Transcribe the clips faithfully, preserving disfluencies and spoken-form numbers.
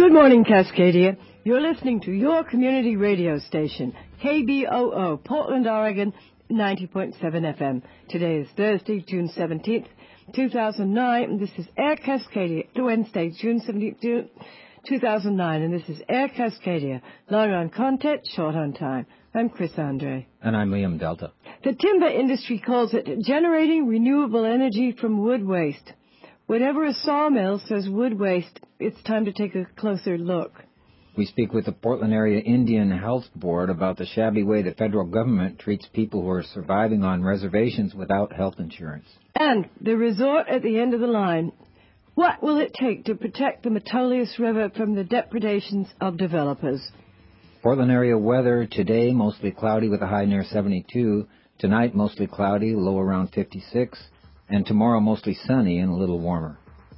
Good morning, Cascadia. You're listening to your community radio station, K B O O, Portland, Oregon, ninety point seven F M. Today is Thursday, June seventeenth, two thousand nine, and this is Air Cascadia. Wednesday, June seventeenth, two thousand nine, and this is Air Cascadia. Long on content, short on time. I'm Chris Andre. And I'm Liam Delta. The timber industry calls it generating renewable energy from wood waste. Whatever a sawmill says wood waste, it's time to take a closer look. We speak with the Portland Area Indian Health Board about the shabby way the federal government treats people who are surviving on reservations without health insurance. And the resort at the end of the line. What will it take to protect the Metolius River from the depredations of developers? Portland area weather today, mostly cloudy with a high near seventy-two. Tonight, mostly cloudy, low around fifty-six. And tomorrow, mostly sunny and a little warmer.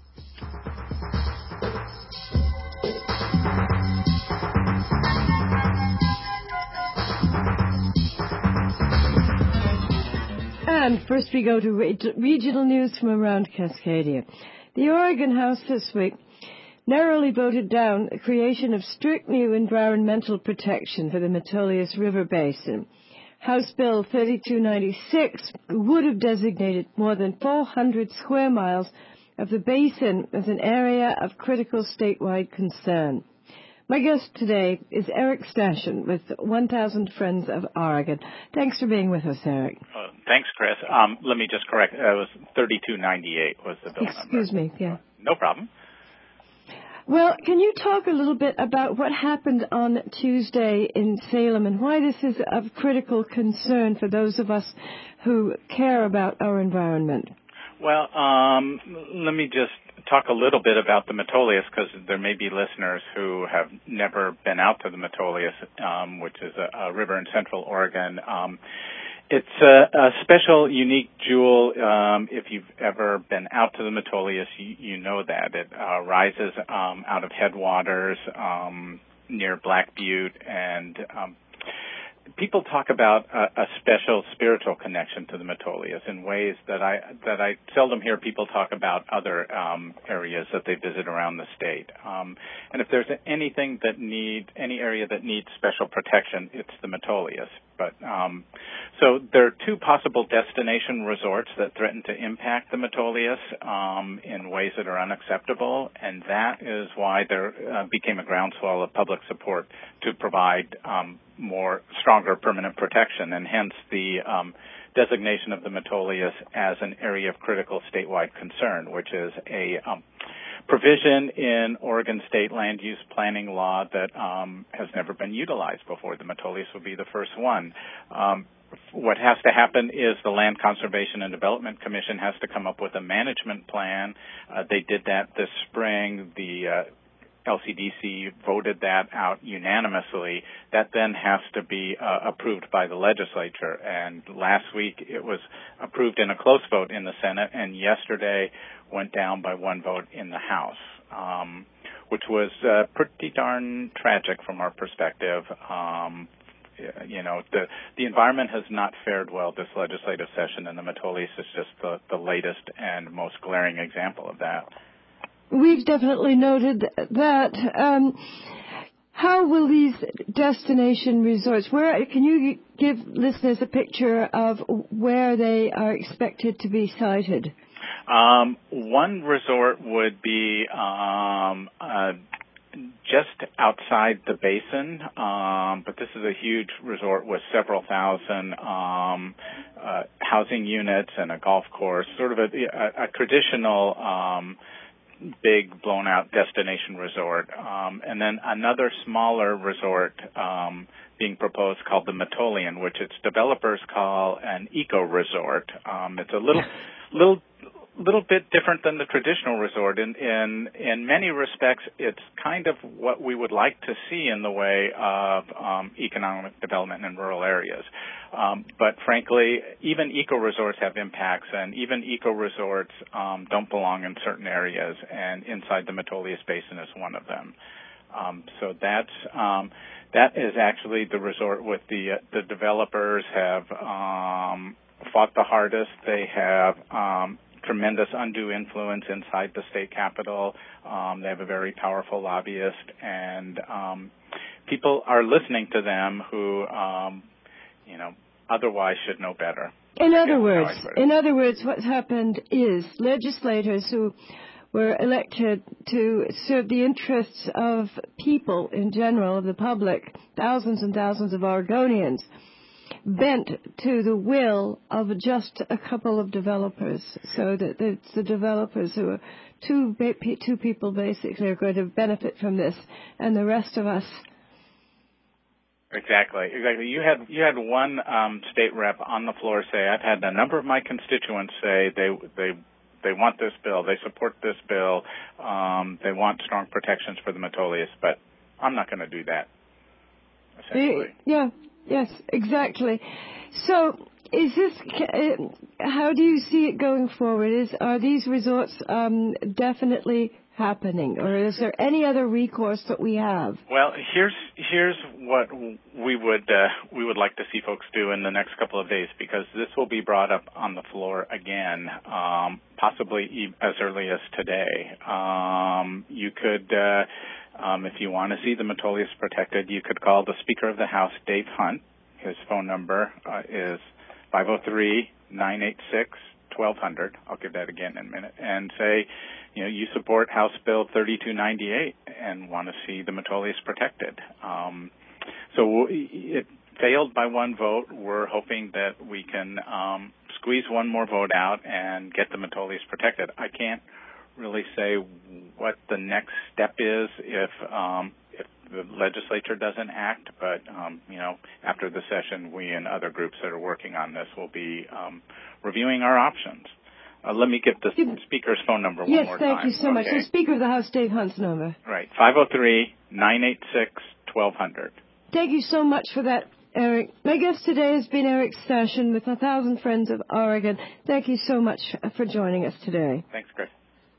And first we go to regional news from around Cascadia. The Oregon House this week narrowly voted down the creation of strict new environmental protection for the Metolius River Basin. House Bill thirty-two ninety-six would have designated more than four hundred square miles of the basin as an area of critical statewide concern. My guest today is Eric Stashen with one thousand Friends of Oregon. Thanks for being with us, Eric. Uh, thanks, Chris. Um, let me just correct. Uh, it was thirty-two ninety-eight was the bill number. Excuse me, yeah. Uh, no problem. Well, can you talk a little bit about what happened on Tuesday in Salem and why this is of critical concern for those of us who care about our environment? Well, um, let me just talk a little bit about the Metolius, because there may be listeners who have never been out to the Metolius, um, which is a, a river in central Oregon. Um, It's a, a special, unique jewel. Um, if you've ever been out to the Metolius, you, you know that. It uh, rises um, out of headwaters um, near Black Butte, and um, people talk about a, a special spiritual connection to the Metolius in ways that I that I seldom hear people talk about other um, areas that they visit around the state. Um, and if there's anything that needs, any area that needs special protection, it's the Metolius. But um, so there are two possible destination resorts that threaten to impact the Metolius um, in ways that are unacceptable, and that is why there uh, became a groundswell of public support to provide um, more stronger permanent protection, and hence the um, designation of the Metolius as an area of critical statewide concern, which is a um, provision in Oregon state land use planning law that um, has never been utilized before. The Metolius will be the first one. Um, what has to happen is the Land Conservation and Development Commission has to come up with a management plan. Uh, they did that this spring. The uh, L C D C voted that out unanimously. That then has to be uh, approved by the legislature. And last week it was approved in a close vote in the Senate, and yesterday went down by one vote in the House, um, which was uh, pretty darn tragic from our perspective. Um, you know, the the environment has not fared well this legislative session, and the Metolius is just the, the latest and most glaring example of that. We've definitely noted that. Um, how will these destination resorts, where can you give listeners a picture of where they are expected to be sited? Um, one resort would be um, uh, just outside the basin, um, but this is a huge resort with several thousand um, uh, housing units and a golf course, sort of a, a, a traditional um big blown-out destination resort, um, and then another smaller resort um, being proposed called the Metolian, which its developers call an eco-resort. Um, it's a little, little, little bit different than the traditional resort. In, in in many respects, it's kind of what we would like to see in the way of um, economic development in rural areas. Um, but frankly, even eco-resorts have impacts, and even eco-resorts um, don't belong in certain areas, and inside the Metolius Basin is one of them. Um, so that's um, that is actually the resort with the uh, the developers have um, fought the hardest. They have um, tremendous undue influence inside the state capitol. Um, they have a very powerful lobbyist, and um, people are listening to them who, um, you know, otherwise should know better. In other words, in other words, what's happened is legislators who were elected to serve the interests of people in general, of the public, thousands and thousands of Oregonians, bent to the will of just a couple of developers, so that it's the developers who are two, two people basically are going to benefit from this, and the rest of us. Exactly, exactly. You had you had one um, state rep on the floor say, "I've had a number of my constituents say they they they want this bill, they support this bill, um, they want strong protections for the Metolius, but I'm not going to do that." Essentially. Yeah. Yes. Exactly. So, is this? How do you see it going forward? Is are these resorts um, definitely happening, or is there any other recourse that we have? Well, here's here's what we would uh, we would like to see folks do in the next couple of days, because this will be brought up on the floor again, um, possibly as early as today. Um, you could, uh, um, if you want to see the Metolius protected, you could call the Speaker of the House, Dave Hunt. His phone number uh, is five oh three, nine eight six, twelve hundred. I'll give that again in a minute, and say, you know, you support House Bill thirty-two ninety-eight and want to see the Metolius protected. Um, so it failed by one vote. We're hoping that we can um, squeeze one more vote out and get the Metolius protected. I can't really say what the next step is if um, if the legislature doesn't act, but, um, you know, after the session, we and other groups that are working on this will be um, reviewing our options. Uh, let me get the Speaker's phone number one yes, more time. Yes, thank you so okay. much. The Speaker of the House, Dave Hunt's number. Right, five oh three, nine eight six, twelve hundred. Thank you so much for that, Eric. My guest today has been Eric Stashen with A Thousand Friends of Oregon. Thank you so much for joining us today. Thanks, Chris.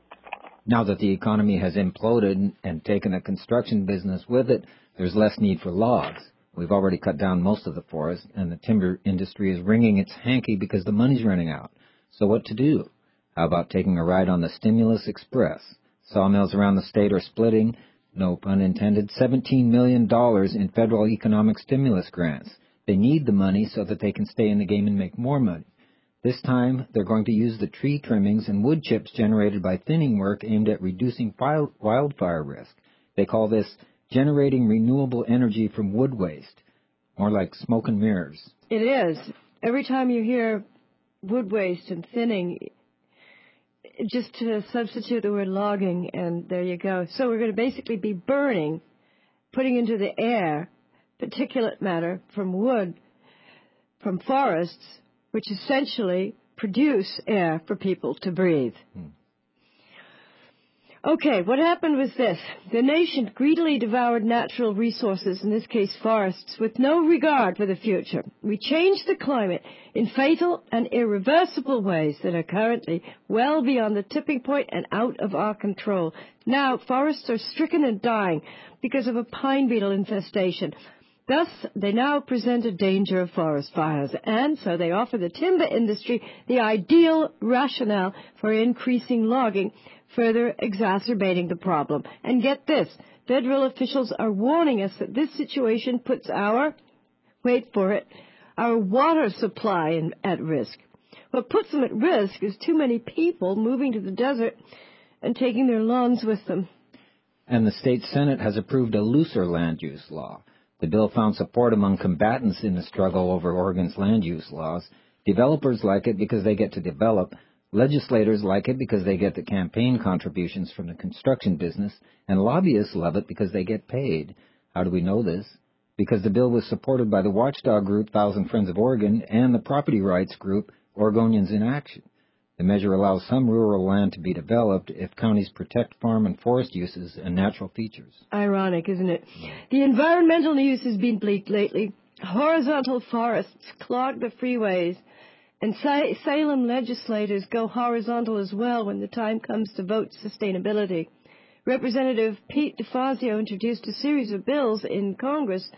Now that the economy has imploded and taken the construction business with it, there's less need for logs. We've already cut down most of the forest, and the timber industry is wringing its hanky because the money's running out. So what to do? How about taking a ride on the Stimulus Express? Sawmills around the state are splitting, no pun intended, seventeen million dollars in federal economic stimulus grants. They need the money so that they can stay in the game and make more money. This time, they're going to use the tree trimmings and wood chips generated by thinning work aimed at reducing wildfire risk. They call this generating renewable energy from wood waste, more like smoke and mirrors. It is. Every time you hear wood waste and thinning, just to substitute the word logging, and there you go. So we're going to basically be burning, putting into the air particulate matter from wood, from forests, which essentially produce air for people to breathe. Hmm. Okay, what happened was this. The nation greedily devoured natural resources, in this case forests, with no regard for the future. We changed the climate in fatal and irreversible ways that are currently well beyond the tipping point and out of our control. Now, forests are stricken and dying because of a pine beetle infestation. Thus, they now present a danger of forest fires, and so they offer the timber industry the ideal rationale for increasing logging, further exacerbating the problem. And get this, federal officials are warning us that this situation puts our, wait for it, our water supply in, at risk. What puts them at risk is too many people moving to the desert and taking their lawns with them. And the state Senate has approved a looser land use law. The bill found support among combatants in the struggle over Oregon's land use laws. Developers like it because they get to develop. Legislators like it because they get the campaign contributions from the construction business. And lobbyists love it because they get paid. How do we know this? Because the bill was supported by the watchdog group Thousand Friends of Oregon and the property rights group Oregonians in Action. The measure allows some rural land to be developed if counties protect farm and forest uses and natural features. Ironic, isn't it? The environmental news has been bleak lately. Horizontal forests clog the freeways, and Salem legislators go horizontal as well when the time comes to vote sustainability. Representative Pete DeFazio introduced a series of bills in Congress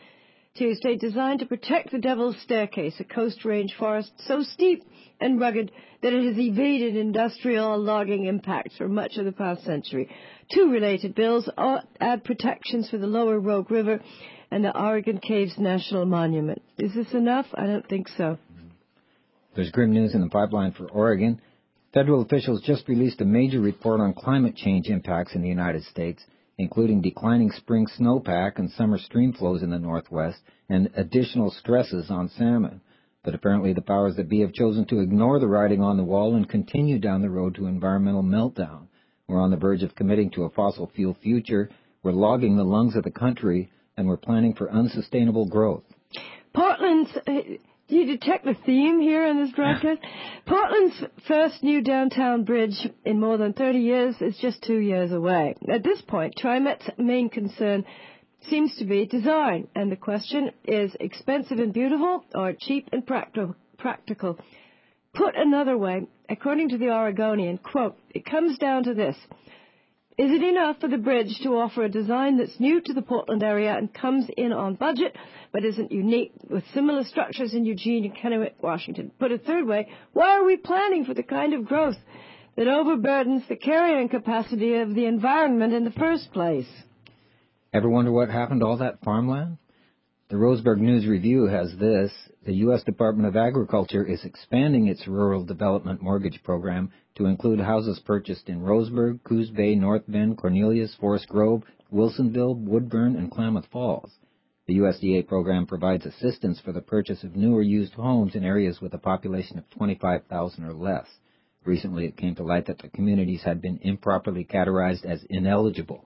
Tuesday, designed to protect the Devil's Staircase, a coast range forest so steep and rugged that it has evaded industrial logging impacts for much of the past century. Two related bills add protections for the lower Rogue River and the Oregon Caves National Monument. Is this enough? I don't think so. There's grim news in the pipeline for Oregon. Federal officials just released a major report on climate change impacts in the United States, including declining spring snowpack and summer stream flows in the Northwest and additional stresses on salmon. But apparently the powers that be have chosen to ignore the writing on the wall and continue down the road to environmental meltdown. We're on the verge of committing to a fossil fuel future. We're logging the lungs of the country, and we're planning for unsustainable growth. Portland's... Uh, do you detect the theme here in this broadcast? Portland's first new downtown bridge in more than thirty years is just two years away. At this point, TriMet's main concern seems to be design, and the question is expensive and beautiful or cheap and practi- practical. Put another way, according to the Oregonian, quote, it comes down to this. Is it enough for the bridge to offer a design that's new to the Portland area and comes in on budget, but isn't unique with similar structures in Eugene and Kennewick, Washington? Put a third way, why are we planning for the kind of growth that overburdens the carrying capacity of the environment in the first place? Ever wonder what happened to all that farmland? The Roseburg News Review has this. The U S Department of Agriculture is expanding its rural development mortgage program to include houses purchased in Roseburg, Coos Bay, North Bend, Cornelius, Forest Grove, Wilsonville, Woodburn, and Klamath Falls. The U S D A program provides assistance for the purchase of new or used homes in areas with a population of twenty-five thousand or less. Recently, it came to light that the communities had been improperly categorized as ineligible.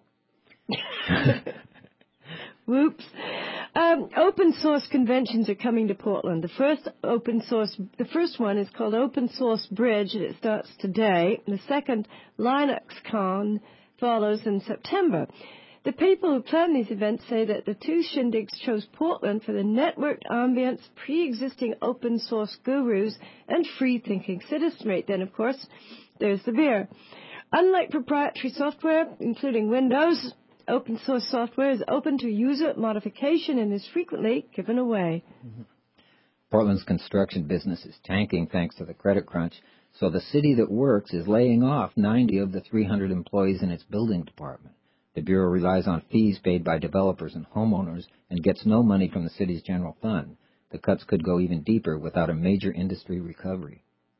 Whoops. Um, open source conventions are coming to Portland. The first open source, the first one is called Open Source Bridge, and it starts today. The second, LinuxCon, follows in September. The people who plan these events say that the two shindigs chose Portland for the networked ambience, pre-existing open source gurus, and free-thinking citizenry. Then, of course, there's the beer. Unlike proprietary software, including Windows, open source software is open to user modification and is frequently given away. Mm-hmm. Portland's construction business is tanking thanks to the credit crunch, so the city that works is laying off ninety of the three hundred employees in its building department. The Bureau relies on fees paid by developers and homeowners and gets no money from the city's general fund. The cuts could go even deeper without a major industry recovery.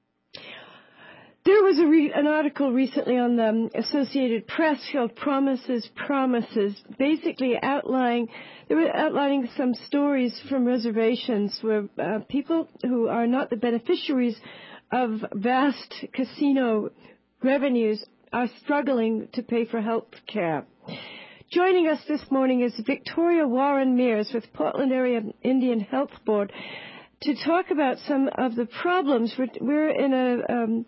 There was a re- an article recently on the Associated Press called Promises, Promises, basically outlining, they were outlining some stories from reservations where uh, people who are not the beneficiaries of vast casino revenues are struggling to pay for health care. Joining us this morning is Victoria Warren Mears with Portland Area Indian Health Board to talk about some of the problems. We're, we're in a... Um,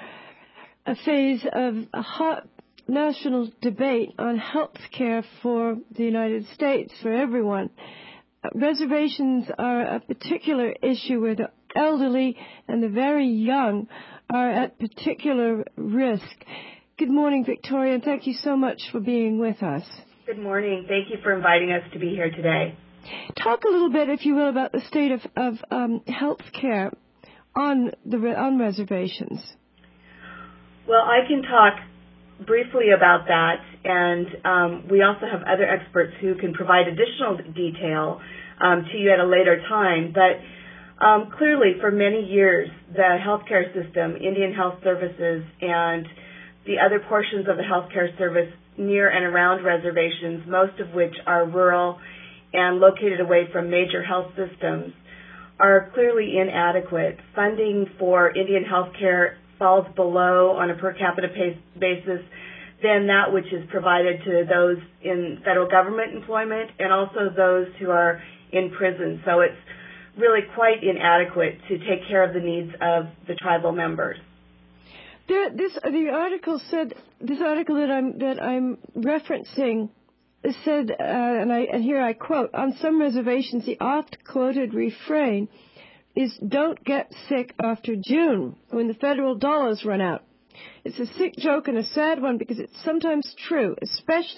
a phase of a hot national debate on health care for the United States, for everyone. Uh, reservations are a particular issue where the elderly and the very young are at particular risk. Good morning, Victoria, and thank you so much for being with us. Good morning. Thank you for inviting us to be here today. Talk a little bit, if you will, about the state of, of um, health care on, the, on reservations. Well, I can talk briefly about that, and um, we also have other experts who can provide additional detail um, to you at a later time. But um, clearly, for many years, the healthcare system, Indian Health Services, and the other portions of the healthcare service near and around reservations, most of which are rural and located away from major health systems, are clearly inadequate. Funding for Indian healthcare falls below on a per capita basis than that which is provided to those in federal government employment and also those who are in prison. So it's really quite inadequate to take care of the needs of the tribal members. There, this the article said this article that I'm that I'm referencing said, uh, and I and here I quote: on some reservations, the oft-quoted refrain is "Don't get sick after June when the federal dollars run out." It's a sick joke and a sad one because it's sometimes true, especially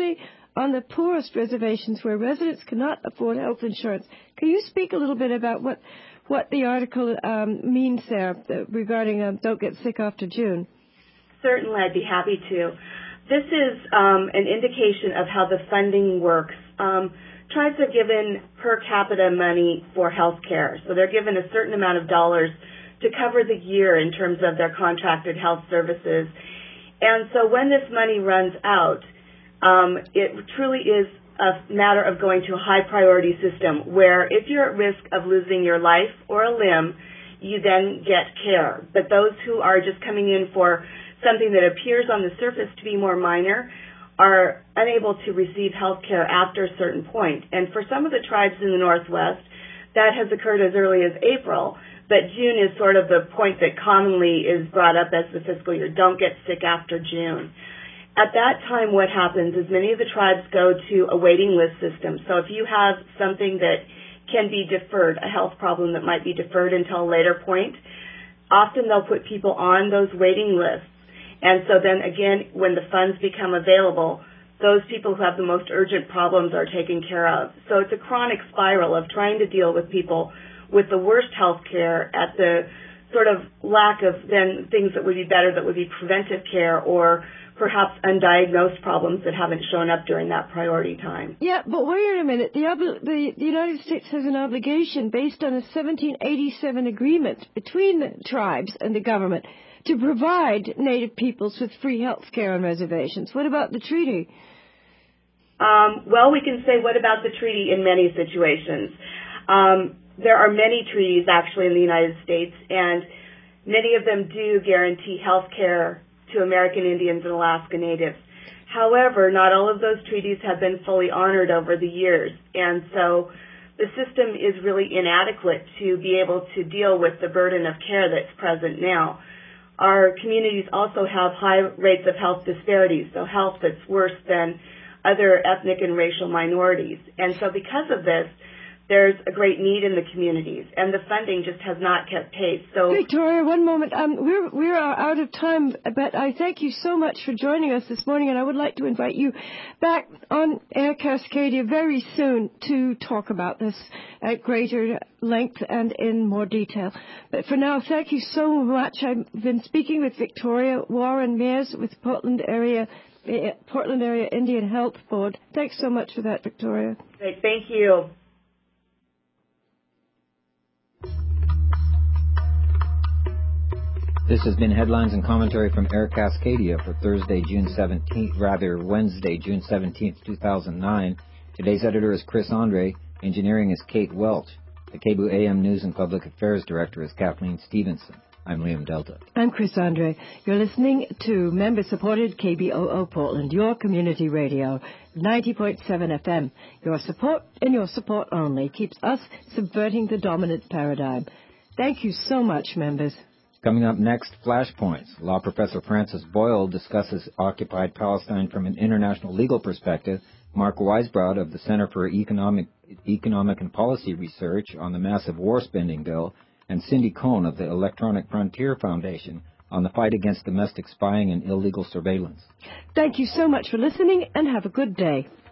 on the poorest reservations where residents cannot afford health insurance. Can you speak a little bit about what, what the article um, means there uh, regarding um, Don't Get Sick After June? Certainly, I'd be happy to. This is um, an indication of how the funding works. Um, tribes are given per capita money for health care. So they're given a certain amount of dollars to cover the year in terms of their contracted health services. And so when this money runs out, um, it truly is a matter of going to a high priority system where if you're at risk of losing your life or a limb, you then get care. But those who are just coming in for something that appears on the surface to be more minor are unable to receive health care after a certain point. And for some of the tribes in the Northwest, that has occurred as early as April, but June is sort of the point that commonly is brought up as the fiscal year. Don't get sick after June. At that time, what happens is many of the tribes go to a waiting list system. So if you have something that can be deferred, a health problem that might be deferred until a later point, often they'll put people on those waiting lists. And so then again, when the funds become available, those people who have the most urgent problems are taken care of. So it's a chronic spiral of trying to deal with people with the worst health care at the sort of lack of then things that would be better, that would be preventive care or perhaps undiagnosed problems that haven't shown up during that priority time. Yeah, but wait a minute. The, ob- the, the United States has an obligation based on a seventeen eighty-seven agreement between the tribes and the government to provide Native peoples with free health care on reservations. What about the treaty? Um, well, we can say what about the treaty in many situations. Um, there are many treaties actually in the United States, and many of them do guarantee health care to American Indians and Alaska Natives. However, not all of those treaties have been fully honored over the years, and so the system is really inadequate to be able to deal with the burden of care that's present now. Our communities also have high rates of health disparities, so health that's worse than other ethnic and racial minorities. And so because of this, there's a great need in the communities, and the funding just has not kept pace. So, Victoria, one moment. Um, we're we're out of time, but I thank you so much for joining us this morning, and I would like to invite you back on Air Cascadia very soon to talk about this at greater length and in more detail. But for now, thank you so much. I've been speaking with Victoria Warren Mears with Portland Area Portland Area Indian Health Board. Thanks so much for that, Victoria. Great, thank you. This has been headlines and commentary from Air Cascadia for Thursday, June seventeenth, rather Wednesday, June seventeenth, two thousand nine. Today's editor is Chris Andre. Engineering is Kate Welch. The K B O A M News and Public Affairs Director is Kathleen Stevenson. I'm Liam Delta. I'm Chris Andre. You're listening to member-supported K B O O Portland, your community radio, ninety point seven F M. Your support and your support only keeps us subverting the dominant paradigm. Thank you so much, members. Coming up next, Flashpoints. Law professor Francis Boyle discusses occupied Palestine from an international legal perspective. Mark Weisbrod of the Center for Economic, Economic and Policy Research on the massive war spending bill, and Cindy Cohn of the Electronic Frontier Foundation on the fight against domestic spying and illegal surveillance. Thank you so much for listening, and have a good day.